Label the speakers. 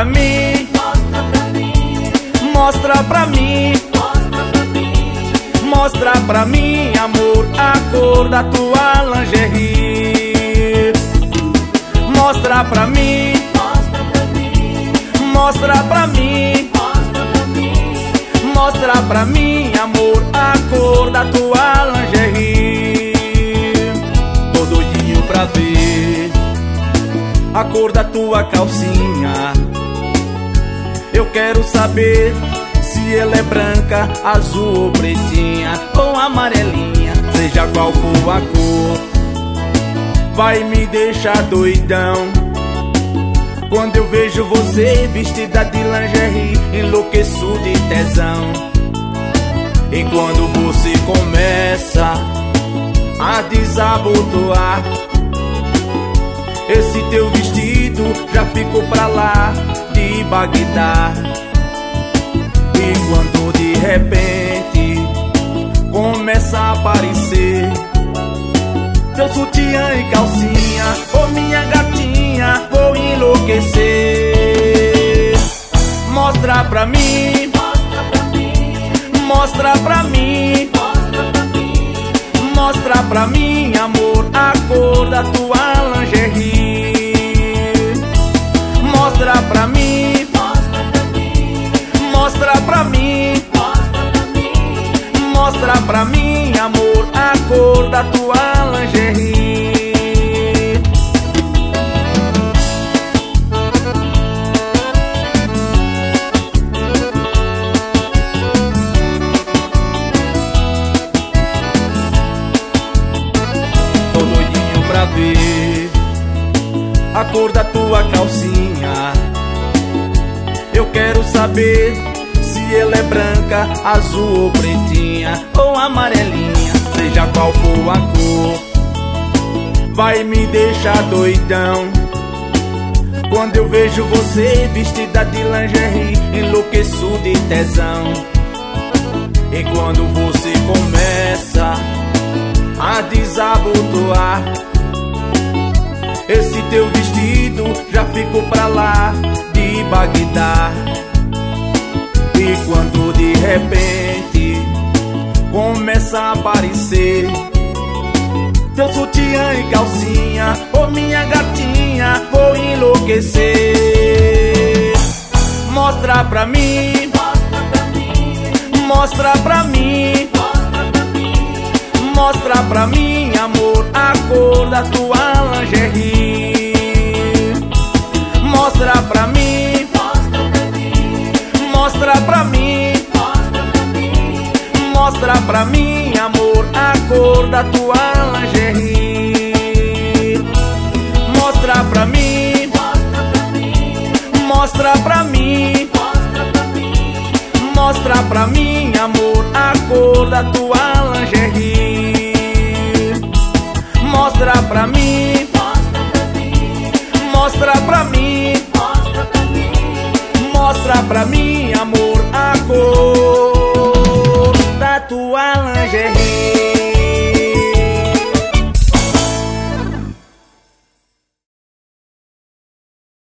Speaker 1: pra mim, mostra pra mim, mostra pra mim, amor, a cor da tua lingerie. Mostra pra mim, mostra pra mim, mostra pra mim, amor, a cor da tua lingerie. Tô doidinho pra ver a cor da tua calcinha. Eu quero saber se ela é branca, azul ou pretinha, ou amarelinha. Seja qual for a cor, vai me deixar doidão. Quando eu vejo você vestida de lingerie, enlouqueço de tesão. E quando você começa a desabotoar, esse teu vestido já ficou pra lá de Bagdá. E quando de repente começa a aparecer teu sutiã e calcinha, ô minha gatinha, vou enlouquecer. Mostra pra mim, mostra pra mim, mostra pra mim, amor, a cor da tua lingerie. Mostra pra mim, mostra pra mim, mostra pra mim, amor, a cor da tua lingerie. Tô doidinho pra ver a cor da tua calcinha. Eu quero saber se ela é branca, azul ou pretinha, ou amarelinha. Seja qual for a cor, vai me deixar doidão. Quando eu vejo você vestida de lingerie, enlouqueço de tesão. E quando você começa a desabotoar, esse teu vestido já ficou pra lá de Bagdá. E quando de repente começa a aparecer teu sutiã e calcinha, ô minha gatinha, vou enlouquecer. Mostra pra mim, mostra pra mim, mostra pra mim, amor, a cor da tua lingerie. Mostra pra mim, mostra pra mim, mostra pra mim, amor, a cor da tua lingerie. Mostra pra mim, mostra pra mim, mostra pra mim, amor, a cor da tua lingerie. Mostra pra mim, mostra pra mim, mostra pra mim, amor,